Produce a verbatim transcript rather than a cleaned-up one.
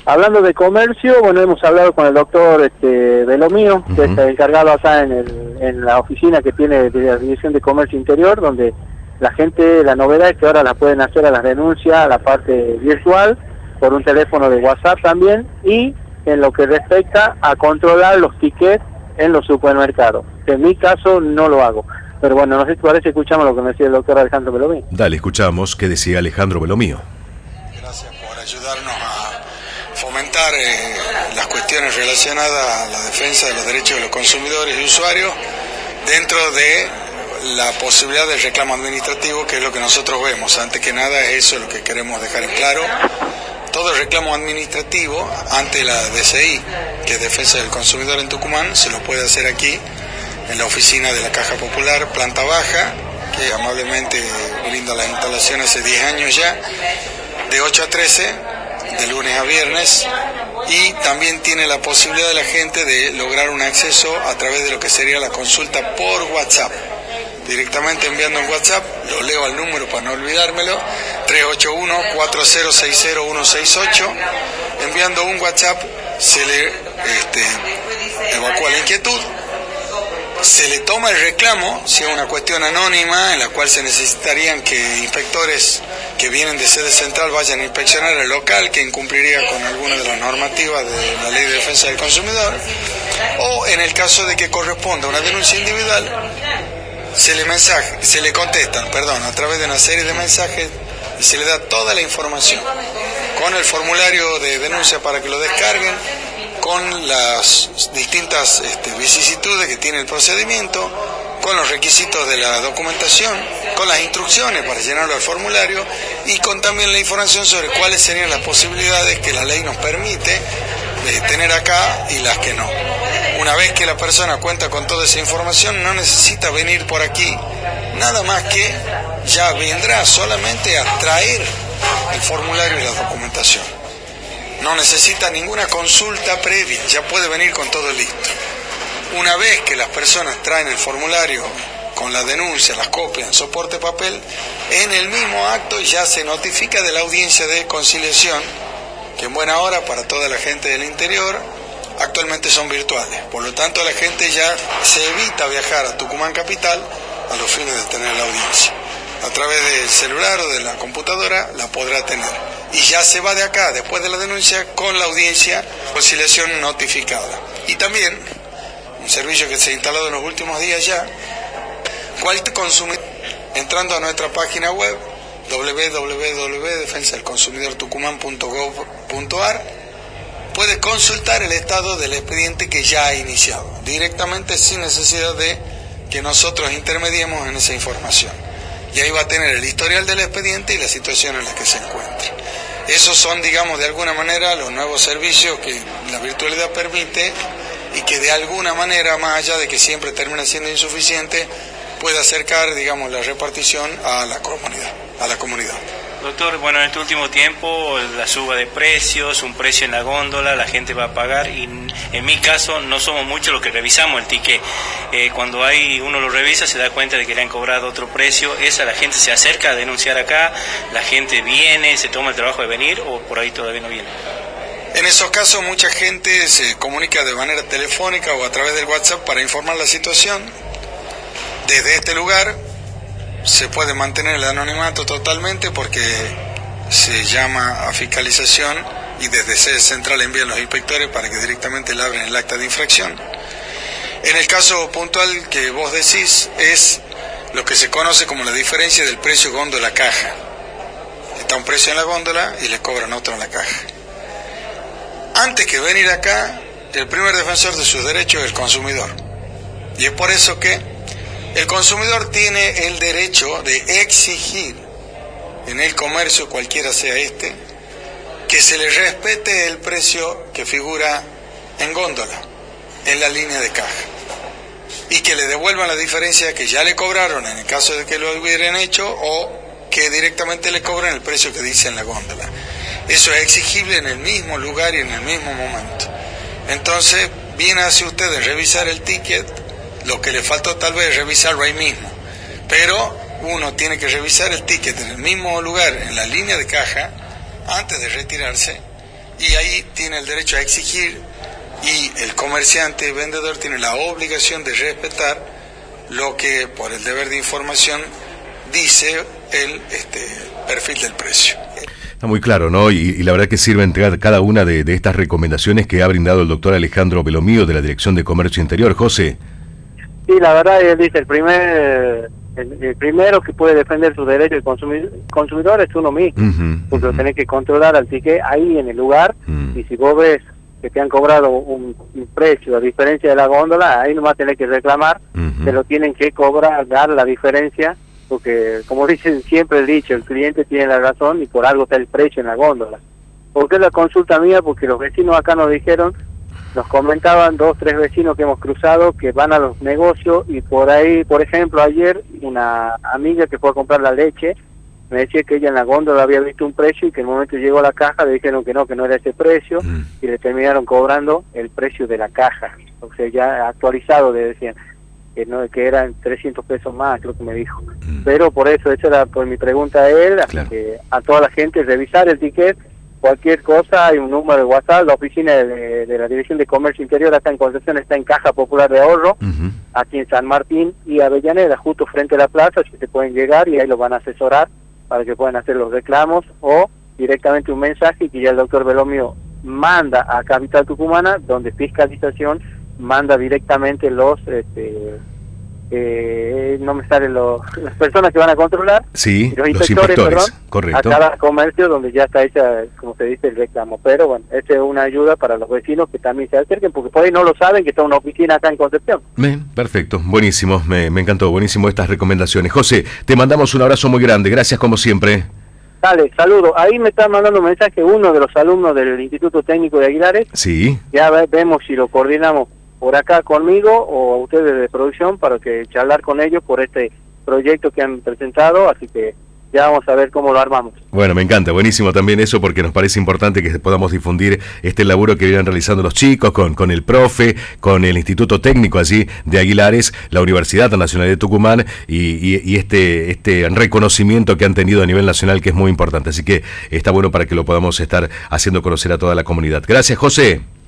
Hablando de comercio, bueno, hemos hablado con el doctor este, Belomío, uh-huh. que es el encargado acá en, el, en la oficina que tiene de la División de Comercio Interior, donde la gente, la novedad es que ahora la pueden hacer a las denuncias, a la parte virtual, por un teléfono de WhatsApp también, y en lo que respecta a controlar los tickets en los supermercados. En mi caso no lo hago. Pero bueno, no sé si parece, escuchamos lo que me decía el doctor Alejandro Belomío. Dale, escuchamos qué decía Alejandro Belomío. Gracias por ayudarnos a fomentar eh, las cuestiones relacionadas a la defensa de los derechos de los consumidores y usuarios dentro de la posibilidad del reclamo administrativo, que es lo que nosotros vemos. Antes que nada, eso es lo que queremos dejar en claro. Todo el reclamo administrativo ante la D C I, que es Defensa del Consumidor en Tucumán, se lo puede hacer aquí, en la oficina de la Caja Popular, planta baja, que amablemente brinda las instalaciones hace diez años ya, de ocho a trece, de lunes a viernes, y también tiene la posibilidad de la gente de lograr un acceso a través de lo que sería la consulta por WhatsApp. Directamente enviando un WhatsApp, lo leo al número para no olvidármelo, tres ocho uno, cuatro cero seis cero, uno seis ocho. Enviando un WhatsApp se le este, evacúa la inquietud, se le toma el reclamo, si es una cuestión anónima en la cual se necesitarían que inspectores que vienen de sede central vayan a inspeccionar el local que incumpliría con alguna de las normativas de la Ley de Defensa del Consumidor, o en el caso de que corresponda una denuncia individual, se le mensaje, se le contestan, perdón, a través de una serie de mensajes y se le da toda la información con el formulario de denuncia para que lo descarguen, con las distintas este, vicisitudes que tiene el procedimiento, con los requisitos de la documentación, con las instrucciones para llenarlo al formulario y con también la información sobre cuáles serían las posibilidades que la ley nos permite de tener acá y las que no. Una vez que la persona cuenta con toda esa información, no necesita venir por aquí, nada más que ya vendrá solamente a traer el formulario y la documentación. No necesita ninguna consulta previa, ya puede venir con todo listo. Una vez que las personas traen el formulario con la denuncia, las copias en soporte papel, en el mismo acto ya se notifica de la audiencia de conciliación, que en buena hora para toda la gente del interior, actualmente son virtuales. Por lo tanto, la gente ya se evita viajar a Tucumán Capital a los fines de tener la audiencia. A través del celular o de la computadora la podrá tener. Y ya se va de acá, después de la denuncia, con la audiencia, conciliación notificada. Y también, un servicio que se ha instalado en los últimos días ya, cualquier consumidor, entrando a nuestra página web, doble u doble u doble u punto defensa del consumidor tucumán punto gov punto ar, puede consultar el estado del expediente que ya ha iniciado, directamente sin necesidad de que nosotros intermediemos en esa información. Y ahí va a tener el historial del expediente y la situación en la que se encuentra. Esos son, digamos, de alguna manera los nuevos servicios que la virtualidad permite y que de alguna manera, más allá de que siempre termina siendo insuficiente, puede acercar, digamos, la repartición a la comunidad, a la comunidad. Doctor, bueno, en este último tiempo la suba de precios, un precio en la góndola, la gente va a pagar y en mi caso no somos muchos los que revisamos el ticket. Eh, cuando hay uno lo revisa se da cuenta de que le han cobrado otro precio, esa la gente se acerca a denunciar acá, la gente viene, se toma el trabajo de venir o por ahí todavía no viene. En esos casos mucha gente se comunica de manera telefónica o a través del WhatsApp para informar la situación. Desde este lugar se puede mantener el anonimato totalmente porque se llama a fiscalización y desde sede central envían los inspectores para que directamente le abren el acta de infracción. En el caso puntual que vos decís es lo que se conoce como la diferencia del precio góndola-caja. Está un precio en la góndola y le cobran otro en la caja. Antes que venir acá, el primer defensor de sus derechos es el consumidor. Y es por eso que el consumidor tiene el derecho de exigir en el comercio, cualquiera sea este, que se le respete el precio que figura en góndola, en la línea de caja, y que le devuelvan la diferencia que ya le cobraron en el caso de que lo hubieran hecho o que directamente le cobren el precio que dice en la góndola. Eso es exigible en el mismo lugar y en el mismo momento. Entonces, bien hace usted en revisar el ticket. Lo que le faltó tal vez es revisarlo ahí mismo, pero uno tiene que revisar el ticket en el mismo lugar, en la línea de caja, antes de retirarse, y ahí tiene el derecho a exigir, y el comerciante y vendedor tiene la obligación de respetar lo que por el deber de información dice el este, perfil del precio. Está muy claro, ¿no? Y, y la verdad que sirven cada una de, de estas recomendaciones que ha brindado el doctor Alejandro Belomío de la Dirección de Comercio Interior. José. Sí, la verdad, él dice, el primer el, el primero que puede defender sus derechos de consumidor, consumidor es uno mismo, uh-huh, porque uh-huh. lo tenés que controlar al ticket ahí en el lugar, uh-huh. y si vos ves que te han cobrado un, un precio a diferencia de la góndola, ahí nomás tenés que reclamar, uh-huh. te lo tienen que cobrar, dar la diferencia, porque como dicen siempre el dicho, el cliente tiene la razón y por algo está el precio en la góndola. ¿Por qué la consulta mía? Porque los vecinos acá nos dijeron, nos comentaban dos, tres vecinos que hemos cruzado que van a los negocios y por ahí, por ejemplo, ayer una amiga que fue a comprar la leche me decía que ella en la góndola había visto un precio y que en el momento llegó a la caja le dijeron que no, que no era ese precio, mm. y le terminaron cobrando el precio de la caja, o sea, ya actualizado le decían que no, que eran trescientos pesos más, creo que me dijo. Mm. Pero por eso, esa era por mi pregunta a él, así claro. que a toda la gente revisar el ticket, cualquier cosa, hay un número de WhatsApp, la oficina de, de la Dirección de Comercio Interior acá en Concepción está en Caja Popular de Ahorro, uh-huh. aquí en San Martín y Avellaneda, justo frente a la plaza, si se pueden llegar y ahí los van a asesorar para que puedan hacer los reclamos o directamente un mensaje que ya el doctor Belomío manda a Capital Tucumana, donde Fiscalización manda directamente los... este Eh, no me salen los, las personas que van a controlar, sí, los inspectores, inspectores, perdón, correcto. a cada comercio donde ya está hecha, como se dice, el reclamo. Pero bueno, esa es una ayuda para los vecinos que también se acerquen, porque por ahí no lo saben que está una oficina acá en Concepción. Bien, perfecto, buenísimo, me, me encantó, buenísimo estas recomendaciones. José, te mandamos un abrazo muy grande, gracias como siempre. Dale, saludo. Ahí me está mandando un mensaje uno de los alumnos del Instituto Técnico de Aguilares. Sí. Ya ve, vemos si lo coordinamos por acá conmigo o a ustedes de producción para que charlar con ellos por este proyecto que han presentado, así que ya vamos a ver cómo lo armamos. Bueno, me encanta, buenísimo también eso porque nos parece importante que podamos difundir este laburo que vienen realizando los chicos con, con el profe, con el Instituto Técnico allí de Aguilares, la Universidad Nacional de Tucumán y, y, y este, este reconocimiento que han tenido a nivel nacional que es muy importante, así que está bueno para que lo podamos estar haciendo conocer a toda la comunidad. Gracias, José.